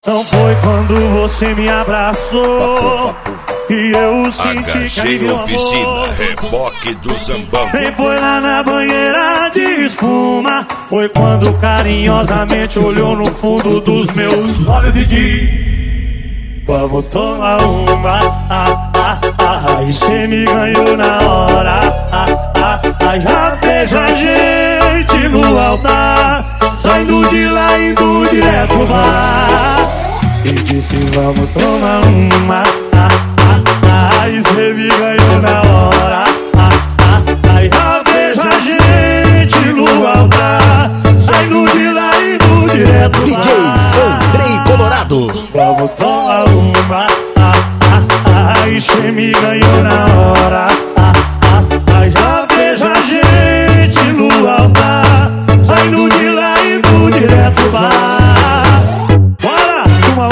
Não foi quando você me abraçou e eu senti que meu Oficina, reboque do sambão. nem foi lá na banheira de espuma. Foi quando carinhosamente olhou no fundo dos meus olhos e disse: vamos tomar uma, e cê me ganhou na hora, já vejo a gente no altar, saindo de lá indo direto pro bar. E disse vamos tomar uma, e cê me ganhou na hora, já vejo a gente no altar, saindo de lá indo direto pro bar. DJ Andrei Colorado. Vamos tomar uma, e cê me ganhou na hora, já vejo a gente no altar, saindo de lá indo direto pro bar. Bora, uma.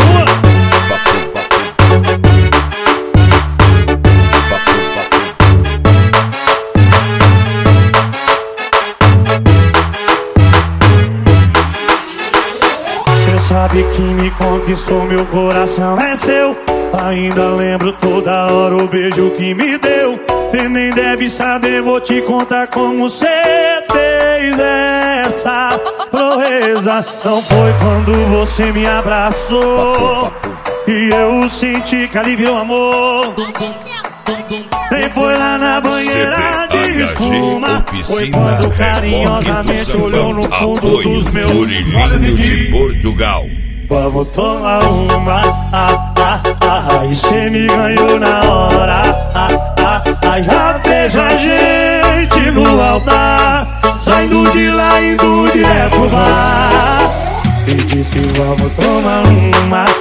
Cê sabe que me conquistou, meu coração é seu. Ainda lembro toda hora o beijo que me deu. Cê nem deve saber, vou te contar como cê fez essa proeza. Não foi quando você me abraçou e eu senti que aliviou o amor. Nem foi lá na banheira de espuma. Foi quando carinhosamente olhou no fundo dos meus olhos e de Portugal. vamos tomar uma, e cê me ganhou na hora, já vejo a gente no altar, saindo de lá indo direto pro bar. E disse vamos tomar uma,